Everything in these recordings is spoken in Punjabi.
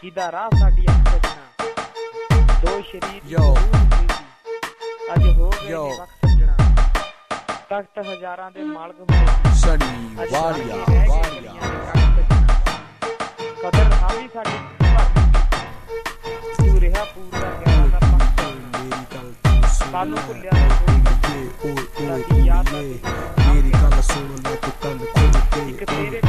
ਕਿਦਾ ਰਾਹ ਸਾਡੀ ਅੱਖ ਸੱਜਣਾ ਦੋ ਸ਼ਰੀਰ ਅੱਜ ਹੋ ਗਏ ਨੇ ਵਕਤ ਸੱਜਣਾ ਤਖਤ ਹਜ਼ਾਰਾਂ ਦੇ ਮਾਲਕ ਹੋਏ ਸਣੀ ਵਾਰੀਆ ਕਦਰ ਹਾਵੀ ਸਾਡੀ ਤੂੰ ਰਿਹਾ ਪੂਰਾ ਗਿਆਨ ਦਾ ਪੱਕ ਮੇਰੀ ਗੱਲ ਸਾਨੂੰ ਭੁੱਲਿਆ ਨਹੀਂ ਓਏ ਯਾਦ ਮੇਰੀ ਗੱਲ ਸੁਣ ਲੈ ਤੂੰ ਕੰਨ ਖੋਲ ਕੇ ਤੇਰੇ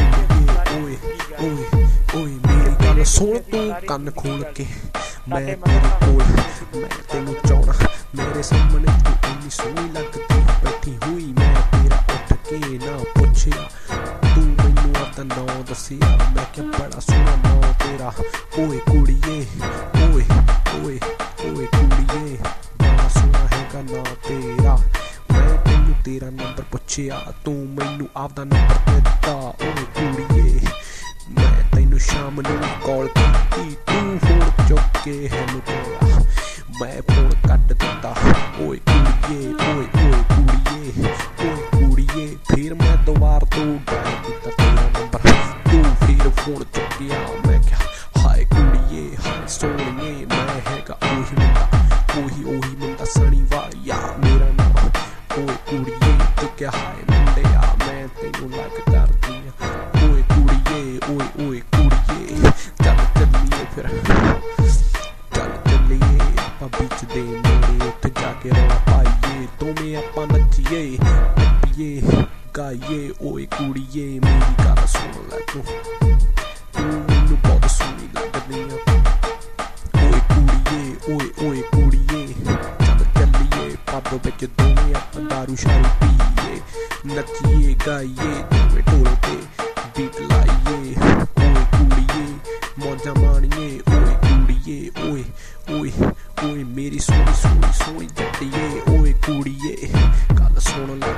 ਓਏ ਮੇਰੀ ਗੱਲ ਸੁਣ ਤੂੰ ਕੰਨ ਖੋਲ ਕੇ ਮੈਂ ਤੇਰੇ ਕੋਲ ਮੈਂ ਤੈਨੂੰ ਚਾਹਣਾ ਮੇਰੇ ਸਾਹਮਣੇ ਤੂੰ ਇੰਨੀ ਸੋਹਣੀ ਲੱਗਦੀ ਬੈਠੀ ਹੋਈ ਮੈਂ ਤੇਰਾ ਉੱਠ ਕੇ ਨਾ ਪੁੱਛਿਆ ਤੂੰ ਮੈਨੂੰ ਆਪਦਾ ਨਾਂ ਦੱਸਿਆ ਮੈਂ ਕਿਹਾ ਬੜਾ ਸੋਹਣਾ ਨਾਂ ਤੇਰਾ ਓਏ ਕੁੜੀਏ ਓਏ ਓਏ ਓਏ ਕੁੜੀਏ ਬੜਾ ਸੋਹਣਾ ਹੈਗਾ ਨਾਂ ਤੇਰਾ ਮੈਂ ਤੈਨੂੰ ਤੇਰਾ ਨੰਬਰ ਪੁੱਛਿਆ ਤੂੰ ਮੈਨੂੰ ਆਪਦਾ ਨੰਬਰ ਦਿੱਤਾ ਓਏ ਕੁੜੀਏ ਮੈਂ ਤੈਨੂੰ ਸ਼ਾਮ ਨੂੰ ਕਾਲ ਕੀਤੀ ਤੂੰ ਫੋਨ ਚੁੱਕ ਕੇ ਹੈਲੋ ਕਿਹਾ ਮੈਂ ਫੋਨ ਕੱਟ ਦਿੱਤਾ ਓਏ ਕੁੜੀਏ ਓਏ ਓਏ ਕੁੜੀਏ ਓਏ ਕੁੜੀਏ ਫਿਰ ਮੈਂ ਦੁਬਾਰਾ ਤੋਂ ਡਾਇਲ ਕੀਤਾ ਤੇਰਾ ਨੰਬਰ ਤੂੰ ਫਿਰ ਫੋਨ ਚੁੱਕਿਆ ਮੈਂ ਕਿਹਾ ਹਾਏ ਕੁੜੀਏ ਹਾਏ ਸੋਹਣੀਏ ਮੈਂ ਹੈਗਾ ਉਹੀ ਮੁੰਡਾ ਸਣੀ ਵਾਲੀਆ ਮੇਰਾ ਨਾਮ ਓਏ ਕੁੜੀਏ ਤੂੰ ਕਿਹਾ ਹਾਏ ਮੁੰਡਿਆ ਮੈਂ ਤੈਨੂੰ ਲਾਈਕ ਕਰਦੀ ਆ ਓਏ ਕੁੜੀਏ ਓਏ ਓਏ ਕੁੜੀਏ ਚੱਲ ਚੱਲੀਏ ਫਿਰ ਚੱਲ ਚੱਲੀਏ ਆਪਾਂ ਵਿੱਚ ਦੇ ਨੇੜੇ ਉੱਥੇ ਜਾ ਕੇ ਰੌਲਾ ਪਾਈਏ ਦੋਵੇਂ ਆਪਾਂ ਨੱਚੀਏ ਟੱਪੀਏ ਗਾਈਏ ਓਏ ਕੁੜੀਏ ਮੇਰੀ ਗੱਲ ਸੁਣ ਲੈ ਤੂੰ ਮੈਨੂੰ ਬਹੁਤ ਸੋਹਣੀ ਲੱਗਦੀ ਆ ਓਏ ਕੁੜੀਏ ਓਏ ਓਏ ਕੁੜੀਏ ਚੱਲ ਚੱਲੀਏ ਪੱਬ ਵਿੱਚ ਦੋਵੇਂ ਆਪਾਂ ਦਾਰੂ ਸ਼ਾਰੂ ਪੀਏ ਨੱਚੀਏ ਗਾਈਏ ਦੋਵੇਂ ਢੋਲ ਤੇ ਬੀਟ ਲਾਈਏ ਓਏ ਕੁੜੀਏ ਮੌਜਾਂ ਮਾਣੀਏ ਓਏ ਕੁੜੀਏ ਓਏ ਓਏ ਓਏ ਮੇਰੀ ਸੋਹਣੀ ਜੱਟੀਏ ਓਏ ਕੁੜੀਏ ਗੱਲ ਸੁਣ ਲੈ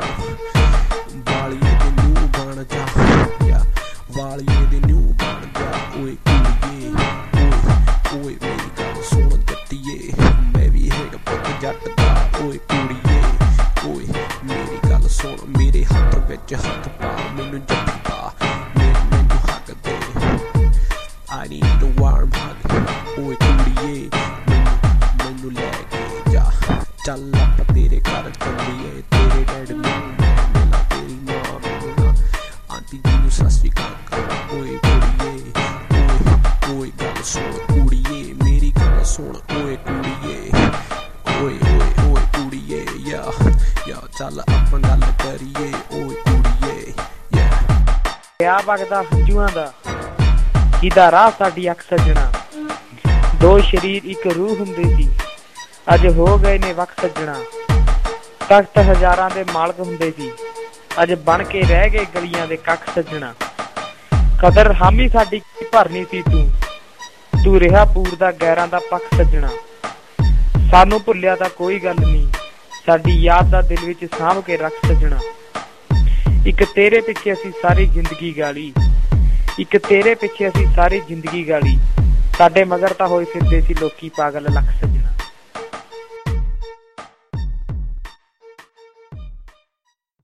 ਵਾਲੀਏ ਦੇ ਨੂੰ ਬਣ ਜਾ ਵਾਲੀਏ ਦੇ ਨੂੰ ਬਣ ਜਾ ਓਏ ਕੁੜੀਏ ਓਏ ਓਏ ਮੇਰੀ ਗੱਲ ਸੁਣ ਜੱਟੀਏ ਮੈਂ ਵੀ ਹੈਗਾ ਪੁੱਤ ਜੱਟ ਦਾ ਓਏ ਕੁੜੀਏ ਓਏ ਮੇਰੀ ਗੱਲ ਸੁਣ ਮੇਰੇ ਹੱਥ ਵਿੱਚ ਹੱਥ ਪਾ ਮੈਨੂੰ ਜੱਫੀ ਪਾ ਮੈਨੂੰ ਹੱਕ ਦੇ I need a warm hug ਓਏ ਕੁੜੀਏ ਮੈਨੂੰ ਲੈ ਕੇ ਜਾ ਚੱਲ ਆਪਾਂ ਤੇਰੇ ਘਰ ਚੱਲੀਏ ਤੇਰੇ ਡੈਡ ਨੂੰ ਮੈਂ ਮਿਲਾਂ ਤੇਰੀ ਮਾਂ ਨੂੰ ਨਾ ਆਂਟੀ ਜੀ ਨੂੰ ਸਤਿ ਸ਼੍ਰੀ ਅਕਾਲ ਓਏ ਕੁੜੀਏ ਓਏ ਗੱਲ ਸੁਣ ਕੁੜੀਏ ਮੇਰੀ ਗੱਲ ਸੁਣ ਓਏ ਕੁੜੀਏ ਓਏ ਓਏ ਓਏ ਕੁੜੀਏ ਯਾ ਚੱਲ ਆਪਾਂ ਗੱਲ ਕਰੀਏ ਓਏ ਕੁੜੀਏ ਪਿਆ ਵਗਦਾ ਹੰਝੂਆਂ ਦਾ ਕਿਦਾ ਰਾਹ ਸਾਡੀ ਅੱਖ ਸੱਜਣਾ ਦੋ ਸ਼ਰੀਰ ਇੱਕ ਰੂਹ ਹੁੰਦੇ ਸੀ ਅੱਜ ਹੋ ਗਏ ਨੇ ਵਕਤ ਸੱਜਣਾ ਤਖਤ ਹਜ਼ਾਰਾਂ ਦੇ ਮਾਲਕ ਹੁੰਦੇ ਸੀ ਅੱਜ ਬਣ ਕੇ ਰਹਿ ਗਏ ਗਲੀਆਂ ਦੇ ਕੱਖ ਸੱਜਣਾ ਕਦਰ ਹਾਮੀ ਸਾਡੀ ਭਰਨੀ ਸੀ ਤੂੰ ਰਿਹਾ ਪੂਰ ਦਾ ਗੈਰਾਂ ਦਾ ਪੱਖ ਸੱਜਣਾ ਸਾਨੂੰ ਭੁੱਲਿਆ ਤਾਂ ਕੋਈ ਗੱਲ ਨਹੀਂ ਸਾਡੀ ਯਾਦ ਦਾ ਦਿਲ ਵਿੱਚ ਸਾਂਭ ਕੇ ਰੱਖ ਸੱਜਣਾ ਇੱਕ ਤੇਰੇ ਪਿੱਛੇ ਅਸੀਂ ਸਾਰੀ ਜ਼ਿੰਦਗੀ ਗਾਲੀ ਇੱਕ ਤੇਰੇ ਪਿੱਛੇ ਅਸੀਂ ਸਾਰੀ ਜ਼ਿੰਦਗੀ ਗਾਲੀ ਸਾਡੇ ਮਗਰ ਤਾਂ ਹੋਏ ਫਿਰਦੇ ਸੀ ਲੋਕੀ ਪਾਗਲ ਲੱਖ ਸੱਜਣਾ